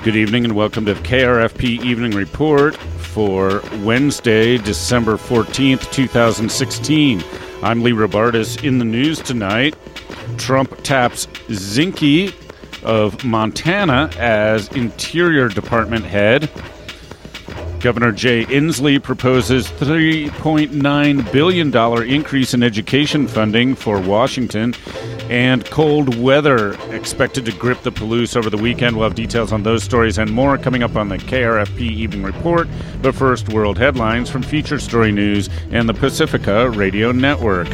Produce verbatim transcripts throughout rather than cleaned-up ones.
Good evening and welcome to the K R F P Evening Report for Wednesday, December fourteenth, twenty sixteen. I'm Lee Robartis. In the news tonight, Trump taps Zinke of Montana as Interior Department head. Governor Jay Inslee proposes three point nine billion dollars increase in education funding for Washington. And cold weather expected to grip the Palouse over the weekend. We'll have details on those stories and more coming up on the K R F P Evening Report. But first, world headlines from Feature Story News and the Pacifica Radio Network.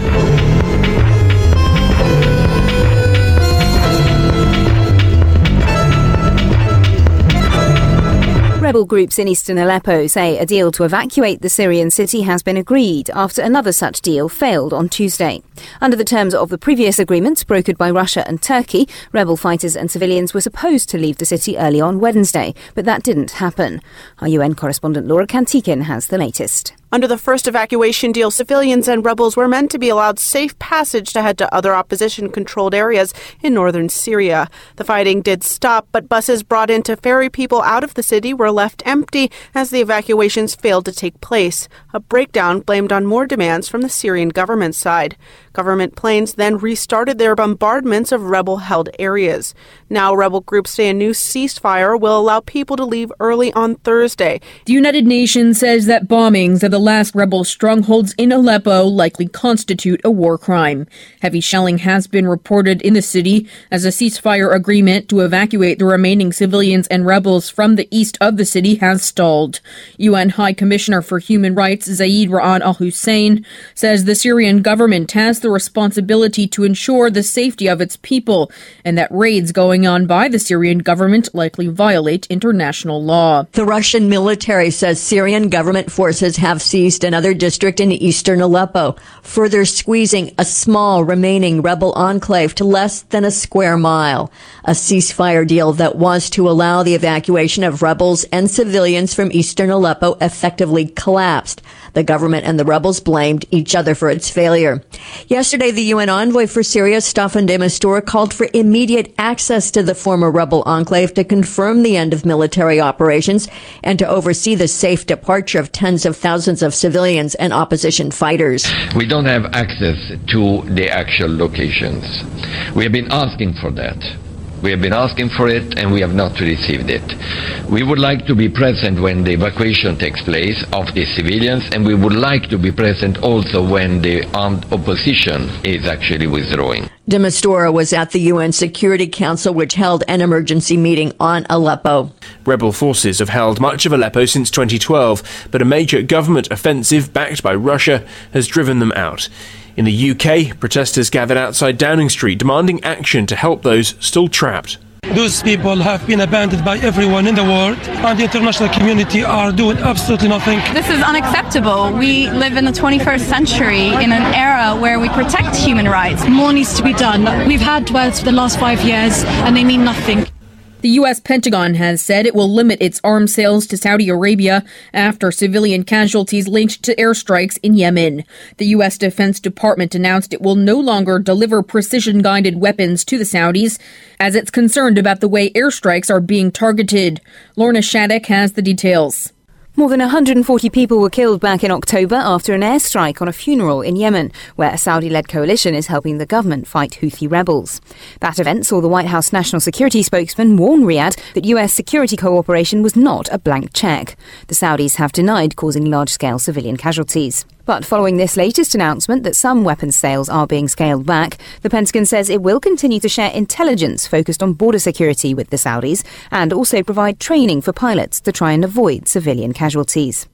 Rebel groups in eastern Aleppo say a deal to evacuate the Syrian city has been agreed after another such deal failed on Tuesday. Under the terms of the previous agreement brokered by Russia and Turkey, rebel fighters and civilians were supposed to leave the city early on Wednesday, but that didn't happen. Our U N correspondent Laura Kantikin has the latest. Under the first evacuation deal, civilians and rebels were meant to be allowed safe passage to head to other opposition-controlled areas in northern Syria. The fighting did stop, but buses brought in to ferry people out of the city were left empty as the evacuations failed to take place, a breakdown blamed on more demands from the Syrian government side. Government planes then restarted their bombardments of rebel-held areas. Now, rebel groups say a new ceasefire will allow people to leave early on Thursday. The United Nations says that bombings of the last rebel strongholds in Aleppo likely constitute a war crime. Heavy shelling has been reported in the city as a ceasefire agreement to evacuate the remaining civilians and rebels from the east of the city has stalled. U N High Commissioner for Human Rights Zeid Ra'ad al-Hussein says the Syrian government has the responsibility to ensure the safety of its people and that raids going on by the Syrian government likely violate international law. The Russian military says Syrian government forces have seized another district in eastern Aleppo, further squeezing a small remaining rebel enclave to less than a square mile. A ceasefire deal that was to allow the evacuation of rebels and civilians from eastern Aleppo effectively collapsed. The government and the rebels blamed each other for its failure. Yesterday, the U N envoy for Syria, Staffan de Mistura, called for immediate access to the former rebel enclave to confirm the end of military operations and to oversee the safe departure of tens of thousands of civilians and opposition fighters. We don't have access to the actual locations. We have been asking for that. We have been asking for it and we have not received it. We would like to be present when the evacuation takes place of the civilians, and we would like to be present also when the armed opposition is actually withdrawing. De Mistura was at the U N Security Council, which held an emergency meeting on Aleppo. Rebel forces have held much of Aleppo since twenty twelve, but a major government offensive backed by Russia has driven them out. In the U K, protesters gathered outside Downing Street demanding action to help those still trapped. Those people have been abandoned by everyone in the world, and the international community are doing absolutely nothing. This is unacceptable. We live in the twenty-first century in an era where we protect human rights. More needs to be done. We've had words for the last five years, and they mean nothing. The U S Pentagon has said it will limit its arms sales to Saudi Arabia after civilian casualties linked to airstrikes in Yemen. The U S Defense Department announced it will no longer deliver precision-guided weapons to the Saudis, as it's concerned about the way airstrikes are being targeted. Lorna Shattuck has the details. More than one hundred forty people were killed back in October after an airstrike on a funeral in Yemen, where a Saudi-led coalition is helping the government fight Houthi rebels. That event saw the White House national security spokesman warn Riyadh that U S security cooperation was not a blank check. The Saudis have denied causing large-scale civilian casualties. But following this latest announcement that some weapons sales are being scaled back, the Pentagon says it will continue to share intelligence focused on border security with the Saudis and also provide training for pilots to try and avoid civilian casualties.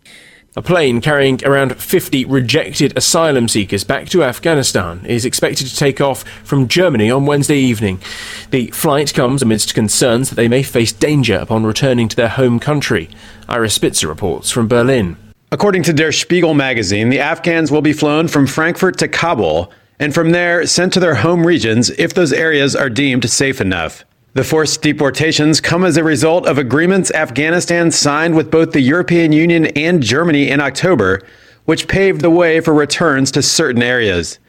A plane carrying around fifty rejected asylum seekers back to Afghanistan is expected to take off from Germany on Wednesday evening. The flight comes amidst concerns that they may face danger upon returning to their home country. Ira Spitzer reports from Berlin. According to Der Spiegel magazine, the Afghans will be flown from Frankfurt to Kabul and from there sent to their home regions if those areas are deemed safe enough. The forced deportations come as a result of agreements Afghanistan signed with both the European Union and Germany in October, which paved the way for returns to certain areas.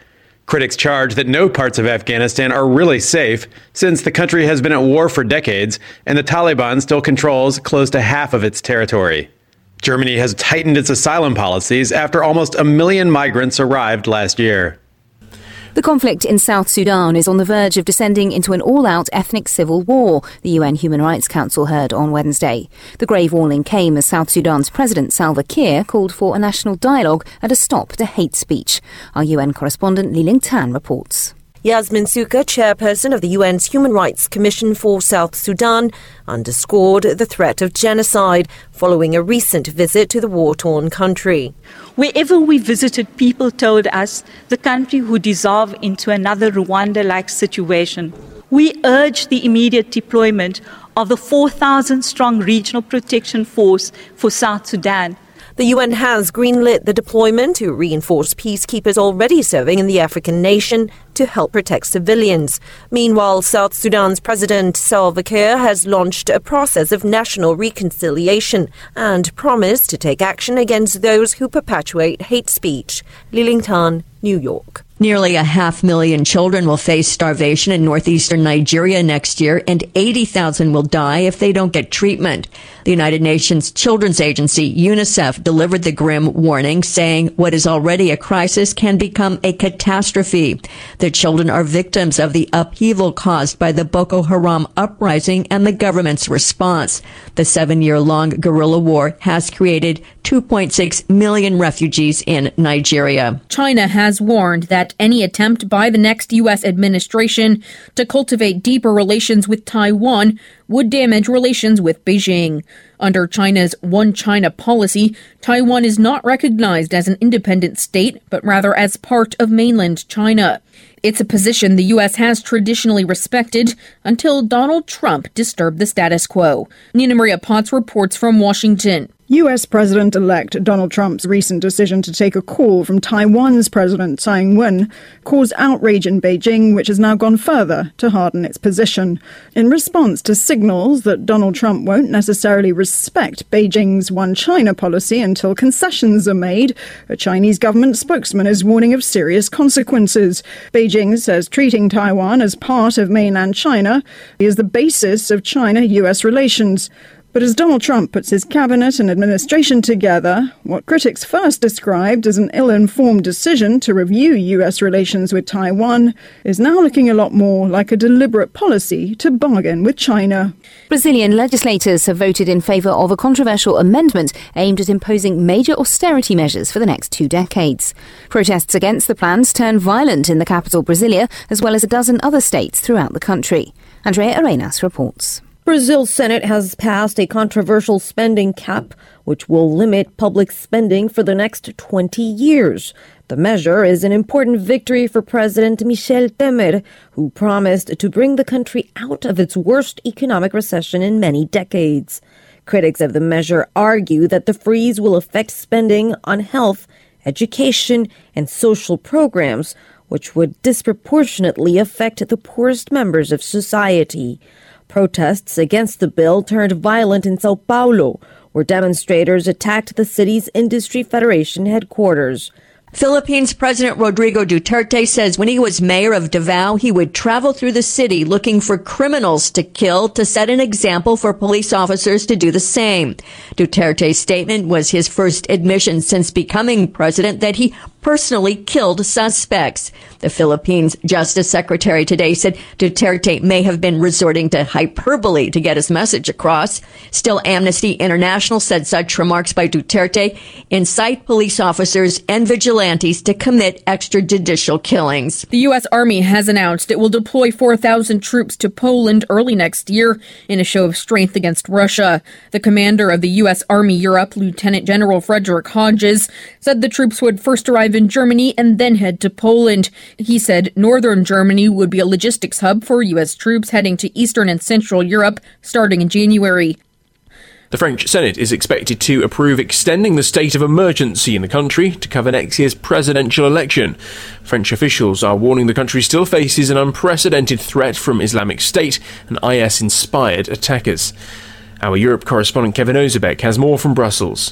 Critics charge that no parts of Afghanistan are really safe since the country has been at war for decades and the Taliban still controls close to half of its territory. Germany has tightened its asylum policies after almost a million migrants arrived last year. The conflict in South Sudan is on the verge of descending into an all-out ethnic civil war, the U N Human Rights Council heard on Wednesday. The grave warning came as South Sudan's President Salva Kiir called for a national dialogue and a stop to hate speech. Our U N correspondent Li Ling Tan reports. Yasmin Suka, chairperson of the U N's Human Rights Commission for South Sudan, underscored the threat of genocide following a recent visit to the war-torn country. Wherever we visited, people told us the country would dissolve into another Rwanda-like situation. We urged the immediate deployment of the four thousand strong Regional Protection Force for South Sudan. The U N has greenlit the deployment to reinforce peacekeepers already serving in the African nation to help protect civilians. Meanwhile, South Sudan's President Salva Kiir has launched a process of national reconciliation and promised to take action against those who perpetuate hate speech. Li Ling Tan, New York. Nearly a half million children will face starvation in northeastern Nigeria next year, and eighty thousand will die if they don't get treatment. The United Nations Children's Agency, UNICEF, delivered the grim warning, saying what is already a crisis can become a catastrophe. The children are victims of the upheaval caused by the Boko Haram uprising and the government's response. The seven-year-long guerrilla war has created two point six million refugees in Nigeria. China has warned that any attempt by the next U S administration to cultivate deeper relations with Taiwan would damage relations with Beijing. Under China's One China policy, Taiwan is not recognized as an independent state, but rather as part of mainland China. It's a position the U S has traditionally respected until Donald Trump disturbed the status quo. Nina Maria Potts reports from Washington. U S President-elect Donald Trump's recent decision to take a call from Taiwan's President Tsai Ing-wen caused outrage in Beijing, which has now gone further to harden its position. In response to signals that Donald Trump won't necessarily respect Beijing's One China policy until concessions are made, a Chinese government spokesman is warning of serious consequences. Beijing says treating Taiwan as part of mainland China is the basis of China-U S relations. But as Donald Trump puts his cabinet and administration together, what critics first described as an ill-informed decision to review U S relations with Taiwan is now looking a lot more like a deliberate policy to bargain with China. Brazilian legislators have voted in favour of a controversial amendment aimed at imposing major austerity measures for the next two decades. Protests against the plans turned violent in the capital, Brasilia, as well as a dozen other states throughout the country. Andrea Arenas reports. Brazil's Senate has passed a controversial spending cap, which will limit public spending for the next twenty years. The measure is an important victory for President Michel Temer, who promised to bring the country out of its worst economic recession in many decades. Critics of the measure argue that the freeze will affect spending on health, education, and social programs, which would disproportionately affect the poorest members of society. Protests against the bill turned violent in Sao Paulo, where demonstrators attacked the city's Industry Federation headquarters. Philippines President Rodrigo Duterte says when he was mayor of Davao, he would travel through the city looking for criminals to kill to set an example for police officers to do the same. Duterte's statement was his first admission since becoming president that he personally killed suspects. The Philippines Justice Secretary today said Duterte may have been resorting to hyperbole to get his message across. Still, Amnesty International said such remarks by Duterte incite police officers and vigilantes to commit extrajudicial killings. The U S Army has announced it will deploy four thousand troops to Poland early next year in a show of strength against Russia. The commander of the U S Army Europe, Lieutenant General Frederick Hodges, said the troops would first arrive in Germany and then head to Poland. He said northern Germany would be a logistics hub for U S troops heading to Eastern and Central Europe starting in January. The French Senate is expected to approve extending the state of emergency in the country to cover next year's presidential election. French officials are warning the country still faces an unprecedented threat from Islamic State and I S-inspired attackers. Our Europe correspondent Kevin Ozebek has more from Brussels.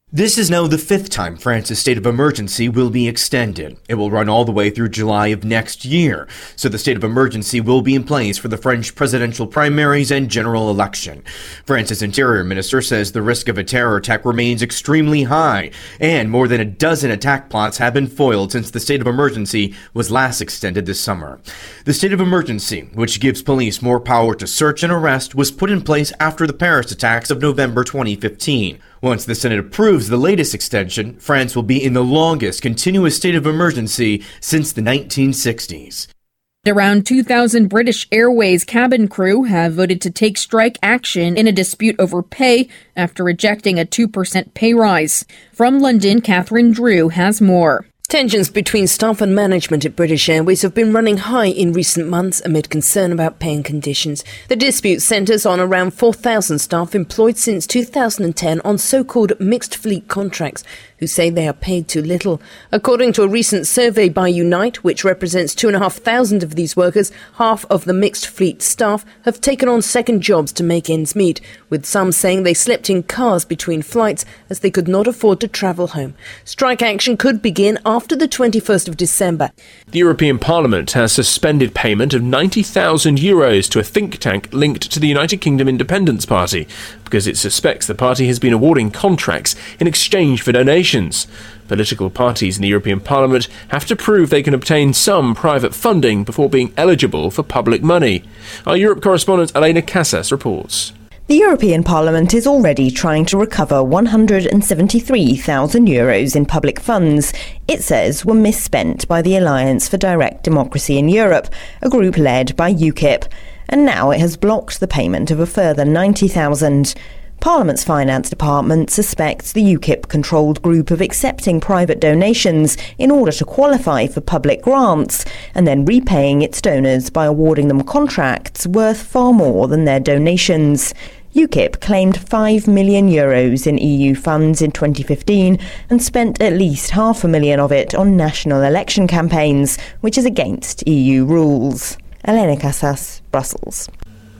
This is now the fifth time France's state of emergency will be extended. It will run all the way through July of next year, so the state of emergency will be in place for the French presidential primaries and general election. France's interior minister says the risk of a terror attack remains extremely high, and more than a dozen attack plots have been foiled since the state of emergency was last extended this summer. The state of emergency, which gives police more power to search and arrest, was put in place after the Paris attacks of November twenty fifteen. Once the Senate approves the latest extension, France will be in the longest continuous state of emergency since the nineteen sixties. Around two thousand British Airways cabin crew have voted to take strike action in a dispute over pay after rejecting a two percent pay rise. From London, Catherine Drew has more. Tensions between staff and management at British Airways have been running high in recent months amid concern about pay and conditions. The dispute centres on around four thousand staff employed since two thousand ten on so-called mixed fleet contracts, who say they are paid too little. According to a recent survey by Unite, which represents two and a half thousand of these workers, half of the mixed fleet staff have taken on second jobs to make ends meet, with some saying they slept in cars between flights as they could not afford to travel home. Strike action could begin after the twenty-first of December. The European Parliament has suspended payment of ninety thousand euros to a think tank linked to the United Kingdom Independence Party because it suspects the party has been awarding contracts in exchange for donations. Political parties in the European Parliament have to prove they can obtain some private funding before being eligible for public money. Our Europe correspondent Elena Casas reports. The European Parliament is already trying to recover one hundred seventy-three thousand euros in public funds it says were misspent by the Alliance for Direct Democracy in Europe, a group led by UKIP. And now it has blocked the payment of a further ninety thousand. Parliament's Finance Department suspects the UKIP-controlled group of accepting private donations in order to qualify for public grants and then repaying its donors by awarding them contracts worth far more than their donations. UKIP claimed five million euros in E U funds in twenty fifteen and spent at least half a million of it on national election campaigns, which is against E U rules. Elena Casas, Brussels.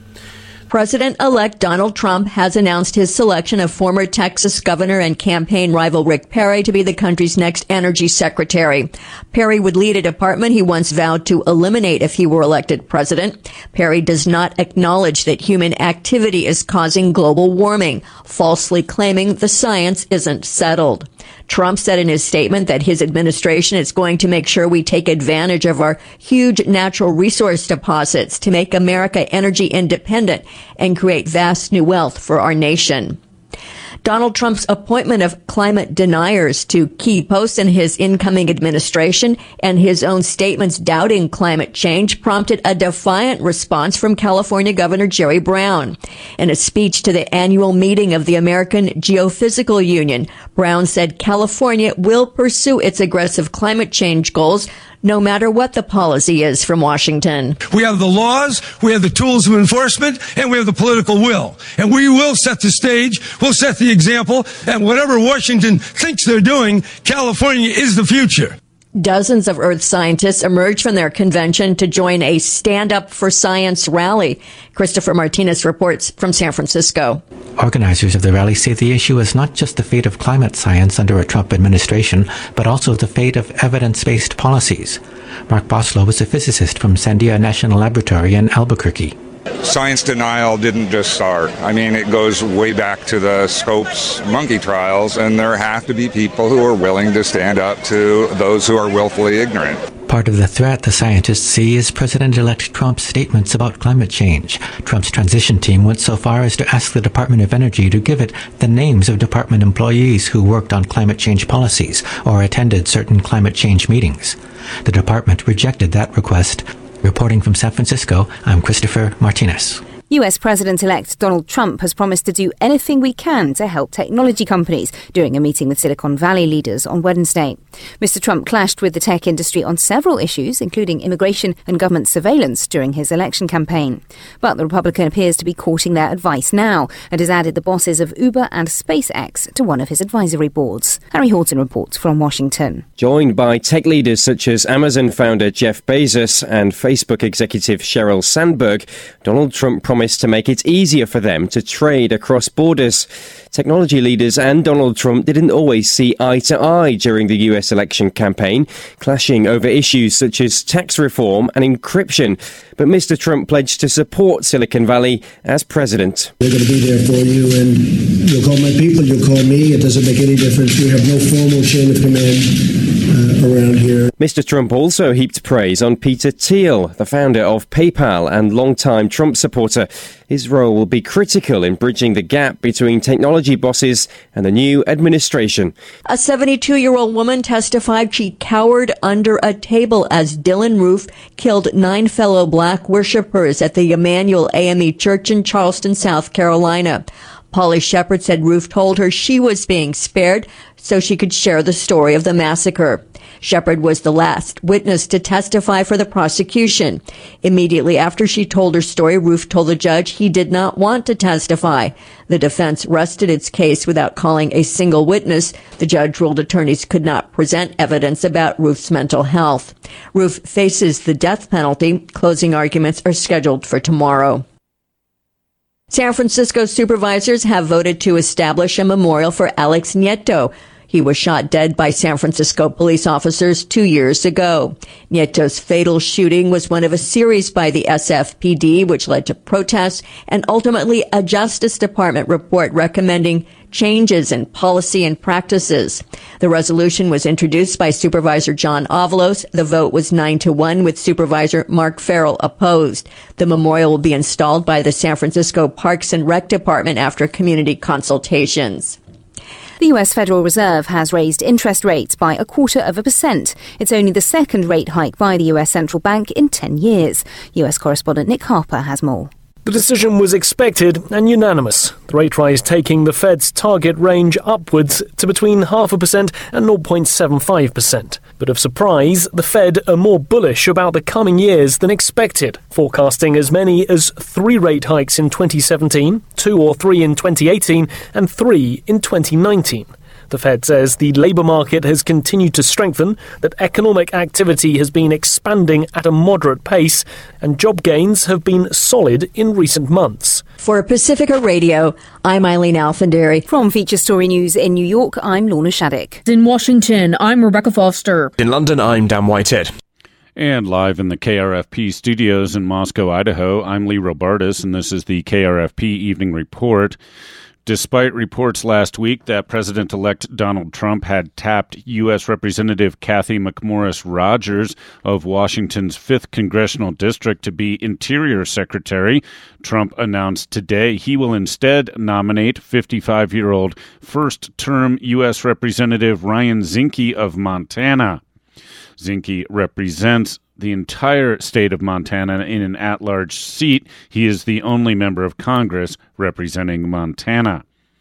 President-elect Donald Trump has announced his selection of former Texas governor and campaign rival Rick Perry to be the country's next energy secretary. Perry would lead a department he once vowed to eliminate if he were elected president. Perry does not acknowledge that human activity is causing global warming, falsely claiming the science isn't settled. Trump said in his statement that his administration is going to make sure we take advantage of our huge natural resource deposits to make America energy independent and create vast new wealth for our nation. Donald Trump's appointment of climate deniers to key posts in his incoming administration and his own statements doubting climate change prompted a defiant response from California Governor Jerry Brown. In a speech to the annual meeting of the American Geophysical Union, Brown said California will pursue its aggressive climate change goals no matter what the policy is from Washington. We have the laws, we have the tools of enforcement, and we have the political will. And we will set the stage, we'll set the example, and whatever Washington thinks they're doing, California is the future. Dozens of Earth scientists emerged from their convention to join a Stand Up for Science rally. Christopher Martinez reports from San Francisco. Organizers of the rally say the issue is not just the fate of climate science under a Trump administration, but also the fate of evidence-based policies. Mark Boslow is a physicist from Sandia National Laboratory in Albuquerque. Science denial didn't just start. I mean, it goes way back to the Scopes monkey trials, and there have to be people who are willing to stand up to those who are willfully ignorant. Part of the threat the scientists see is President-elect Trump's statements about climate change. Trump's transition team went so far as to ask the Department of Energy to give it the names of department employees who worked on climate change policies or attended certain climate change meetings. The department rejected that request. Reporting from San Francisco, I'm Christopher Martinez. U S President-elect Donald Trump has promised to do anything we can to help technology companies during a meeting with Silicon Valley leaders on Wednesday. Mister Trump clashed with the tech industry on several issues, including immigration and government surveillance during his election campaign. But the Republican appears to be courting their advice now and has added the bosses of Uber and SpaceX to one of his advisory boards. Harry Horton reports from Washington. Joined by tech leaders such as Amazon founder Jeff Bezos and Facebook executive Sheryl Sandberg, Donald Trump promised promised to make it easier for them to trade across borders. Technology leaders and Donald Trump didn't always see eye to eye during the U S election campaign, clashing over issues such as tax reform and encryption. But Mister Trump pledged to support Silicon Valley as president. We're going to be there for you, and you'll call my people, you'll call me. It doesn't make any difference. We have no formal chain of command uh, around here. Mister Trump also heaped praise on Peter Thiel, the founder of PayPal and longtime Trump supporter. His role will be critical in bridging the gap between technology bosses and the new administration. A seventy-two-year-old woman testified she cowered under a table as Dylan Roof killed nine fellow black worshippers at the Emmanuel A M E Church in Charleston, South Carolina. Polly Shepard said Roof told her she was being spared so she could share the story of the massacre. Shepard was the last witness to testify for the prosecution. Immediately after she told her story, Roof told the judge he did not want to testify. The defense rested its case without calling a single witness. The judge ruled attorneys could not present evidence about Roof's mental health. Roof faces the death penalty. Closing arguments are scheduled for tomorrow. San Francisco supervisors have voted to establish a memorial for Alex Nieto. He was shot dead by San Francisco police officers two years ago. Nieto's fatal shooting was one of a series by the S F P D, which led to protests and ultimately a Justice Department report recommending changes in policy and practices. The resolution was introduced by Supervisor John Avalos. The vote was nine to one, with Supervisor Mark Farrell opposed. The memorial will be installed by the San Francisco Parks and Rec Department after community consultations. The U S Federal Reserve has raised interest rates by a quarter of a percent. It's only the second rate hike by the U S Central Bank in ten years. U S correspondent Nick Harper has more. The decision was expected and unanimous, the rate rise taking the Fed's target range upwards to between half a percent and zero point seven five percent. But of surprise, the Fed are more bullish about the coming years than expected, forecasting as many as three rate hikes in twenty seventeen, two or three in twenty eighteen, and three in twenty nineteen. The Fed says the labour market has continued to strengthen, that economic activity has been expanding at a moderate pace, and job gains have been solid in recent months. For Pacifica Radio, I'm Eileen Alfandary. From Feature Story News in New York, I'm Lorna Shattuck. In Washington, I'm Rebecca Foster. In London, I'm Dan Whitehead. And live in the K R F P studios in Moscow, Idaho, I'm Lee Robartis, and this is the K R F P Evening Report. Despite reports last week that President-elect Donald Trump had tapped U S Representative Cathy McMorris Rodgers of Washington's fifth Congressional District to be Interior Secretary, Trump announced today he will instead nominate fifty-five-year-old first-term U S Representative Ryan Zinke of Montana. Zinke represents the entire state of Montana in an at-large seat. He is the only member of Congress representing Montana.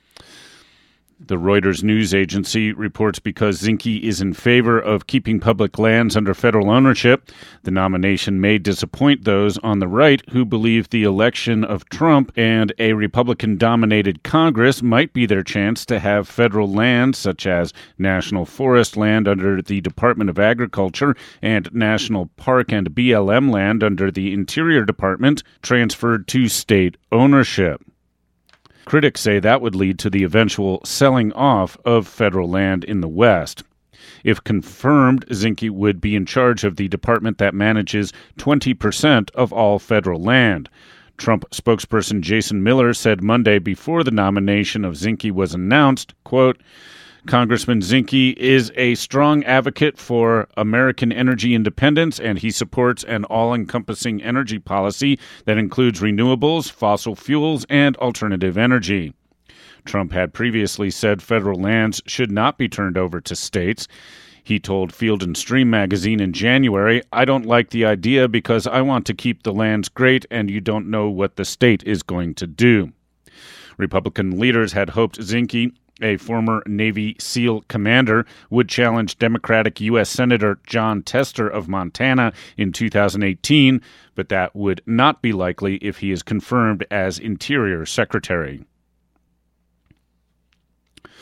The Reuters news agency reports because Zinke is in favor of keeping public lands under federal ownership, the nomination may disappoint those on the right who believe the election of Trump and a Republican-dominated Congress might be their chance to have federal land, such as national forest land under the Department of Agriculture and national park and B L M land under the Interior Department, transferred to state ownership. Critics say that would lead to the eventual selling off of federal land in the West. If confirmed, Zinke would be in charge of the department that manages twenty percent of all federal land. Trump spokesperson Jason Miller said Monday before the nomination of Zinke was announced, quote, Congressman Zinke is a strong advocate for American energy independence, and he supports an all-encompassing energy policy that includes renewables, fossil fuels, and alternative energy. Trump had previously said federal lands should not be turned over to states. He told Field and Stream magazine in January, I don't like the idea because I want to keep the lands great and you don't know what the state is going to do. Republican leaders had hoped Zinke, a former Navy SEAL commander, would challenge Democratic U S Senator John Tester of Montana in two thousand eighteen, but that would not be likely if he is confirmed as Interior Secretary.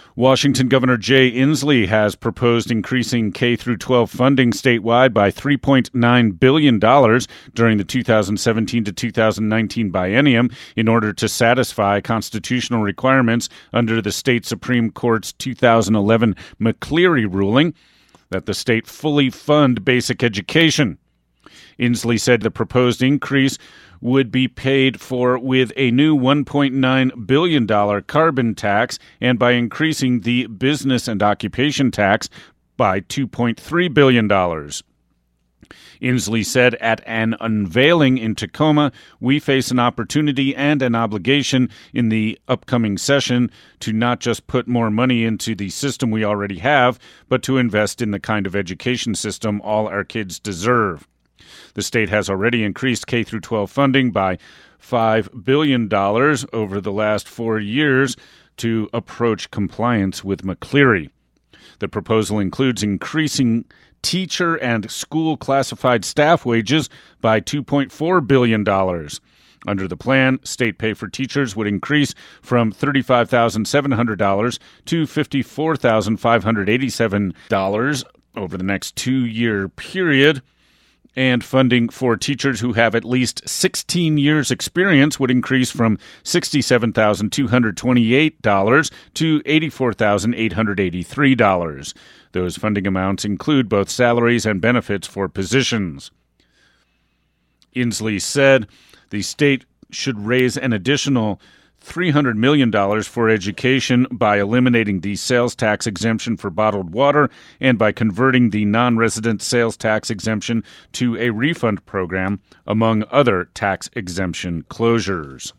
Washington Governor Jay Inslee has proposed increasing K through twelve funding statewide by three point nine billion dollars during the two thousand seventeen to two thousand nineteen biennium in order to satisfy constitutional requirements under the state Supreme Court's two thousand eleven McCleary ruling that the state fully fund basic education. Inslee said the proposed increase would be paid for with a new one point nine billion dollars carbon tax and by increasing the business and occupation tax by two point three billion dollars. Inslee said at an unveiling in Tacoma, "We face an opportunity and an obligation in the upcoming session to not just put more money into the system we already have, but to invest in the kind of education system all our kids deserve." The state has already increased K through twelve funding by five billion dollars over the last four years to approach compliance with McCleary. The proposal includes increasing teacher and school classified staff wages by two point four billion dollars. Under the plan, state pay for teachers would increase from thirty-five thousand seven hundred dollars to fifty-four thousand five hundred eighty-seven dollars over the next two-year period. And funding for teachers who have at least sixteen years' experience would increase from sixty-seven thousand two hundred twenty-eight dollars to eighty-four thousand eight hundred eighty-three dollars. Those funding amounts include both salaries and benefits for positions. Inslee said the state should raise an additional three hundred million dollars for education by eliminating the sales tax exemption for bottled water and by converting the non-resident sales tax exemption to a refund program, among other tax exemption closures.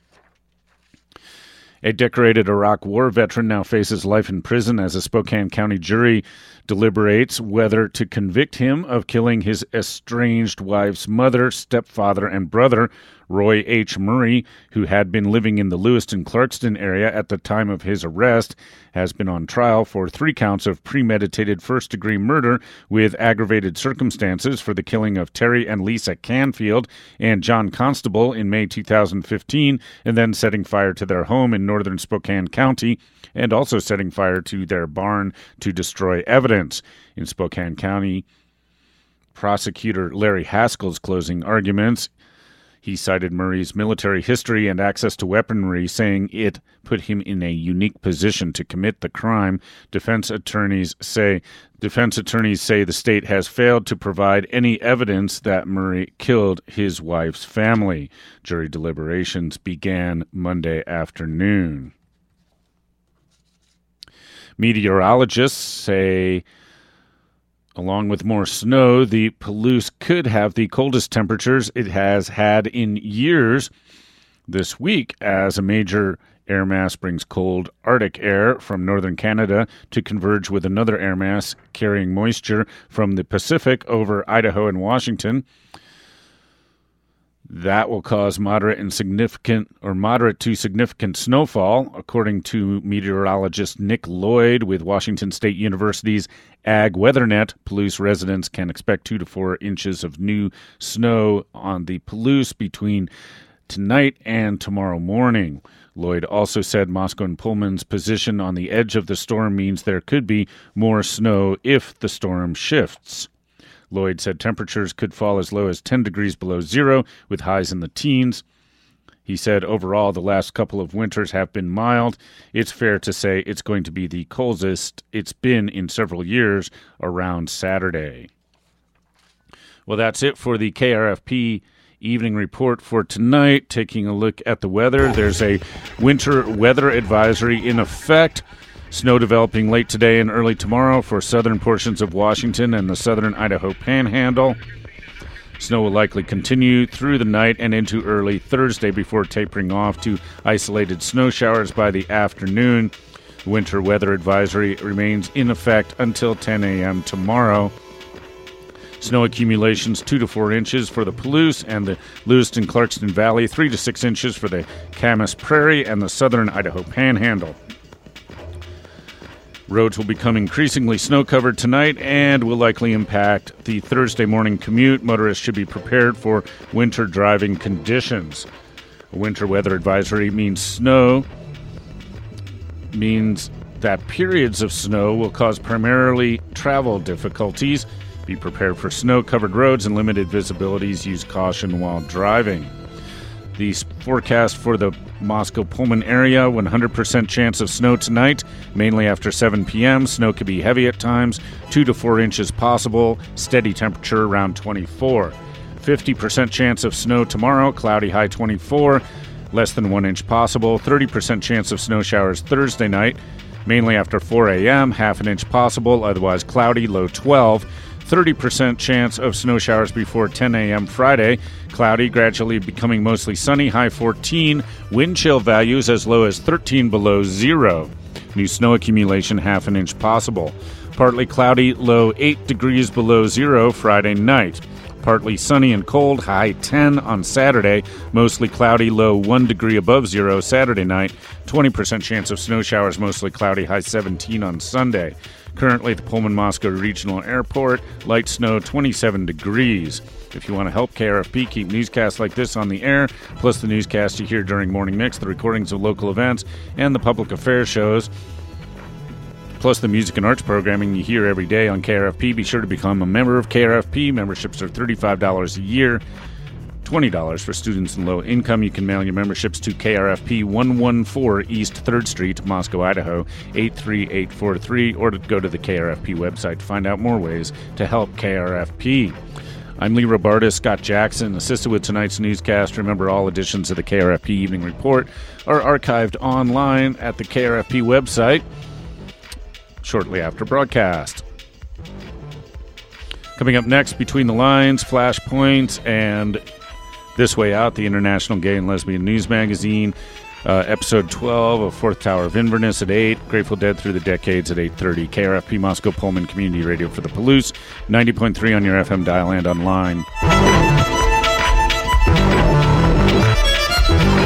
A decorated Iraq War veteran now faces life in prison as a Spokane County jury deliberates whether to convict him of killing his estranged wife's mother, stepfather, and brother, Roy H. Murray, who had been living in the Lewiston-Clarkston area at the time of his arrest, has been on trial for three counts of premeditated first-degree murder with aggravated circumstances for the killing of Terry and Lisa Canfield and John Constable in May two thousand fifteen, and then setting fire to their home in northern Spokane County, and also setting fire to their barn to destroy evidence. In Spokane County, prosecutor Larry Haskell's closing arguments, he cited Murray's military history and access to weaponry, saying it put him in a unique position to commit the crime. Defense attorneys say defense attorneys say the state has failed to provide any evidence that Murray killed his wife's family. Jury deliberations began Monday afternoon. Meteorologists say, along with more snow, the Palouse could have the coldest temperatures it has had in years this week as a major air mass brings cold Arctic air from northern Canada to converge with another air mass carrying moisture from the Pacific over Idaho and Washington. That will cause moderate and significant or moderate to significant snowfall, according to meteorologist Nick Lloyd with Washington State University's Ag WeatherNet. Palouse residents can expect two to four inches of new snow on the Palouse between tonight and tomorrow morning. Lloyd also said Moscow and Pullman's position on the edge of the storm means there could be more snow if the storm shifts. Lloyd said temperatures could fall as low as ten degrees below zero, with highs in the teens. He said overall the last couple of winters have been mild. It's fair to say it's going to be the coldest it's been in several years around Saturday. Well, that's it for the K R F P Evening Report for tonight. Taking a look at the weather, there's a winter weather advisory in effect. Snow developing late today and early tomorrow for southern portions of Washington and the southern Idaho Panhandle. Snow will likely continue through the night and into early Thursday before tapering off to isolated snow showers by the afternoon. The winter weather advisory remains in effect until ten a.m. tomorrow. Snow accumulations two to four inches for the Palouse and the Lewiston-Clarkston Valley, three to six inches for the Camas Prairie and the southern Idaho Panhandle. Roads will become increasingly snow-covered tonight and will likely impact the Thursday morning commute. Motorists should be prepared for winter driving conditions. A winter weather advisory means snow, means that periods of snow will cause primarily travel difficulties. Be prepared for snow-covered roads and limited visibilities. Use caution while driving. The forecast for the Moscow-Pullman area, one hundred percent chance of snow tonight, mainly after seven p.m. Snow could be heavy at times, two to four inches possible, steady temperature around twenty-four. fifty percent chance of snow tomorrow, cloudy, high twenty-four, less than one inch possible. thirty percent chance of snow showers Thursday night, mainly after four a.m., half an inch possible, otherwise cloudy, low twelve. thirty percent chance of snow showers before ten a.m. Friday. Cloudy, gradually becoming mostly sunny, high fourteen. Wind chill values as low as thirteen below zero. New snow accumulation, half an inch possible. Partly cloudy, low eight degrees below zero Friday night. Partly sunny and cold, high ten on Saturday. Mostly cloudy, low one degree above zero Saturday night. twenty percent chance of snow showers, mostly cloudy, high seventeen on Sunday. Currently at the Pullman-Moscow Regional Airport, light snow, twenty-seven degrees. If you want to help K R F P keep newscasts like this on the air, plus the newscasts you hear during Morning Mix, the recordings of local events, and the public affairs shows, plus the music and arts programming you hear every day on K R F P, be sure to become a member of K R F P. Memberships are thirty-five dollars a year, twenty dollars for students and low income. You can mail your memberships to K R F P, one fourteen East third Street, Moscow, Idaho, eight three eight four three, or to go to the K R F P website to find out more ways to help K R F P. I'm Lee Robartis. Scott Jackson assisted with tonight's newscast. Remember, all editions of the K R F P Evening Report are archived online at the K R F P website shortly after broadcast. Coming up next, Between the Lines, Flashpoint, and This Way Out, the International Gay and Lesbian News Magazine, uh, episode twelve of Fourth Tower of Inverness at eight, Grateful Dead Through the Decades at eight thirty, K R F P Moscow Pullman Community Radio for the Palouse, ninety point three on your F M dial and online.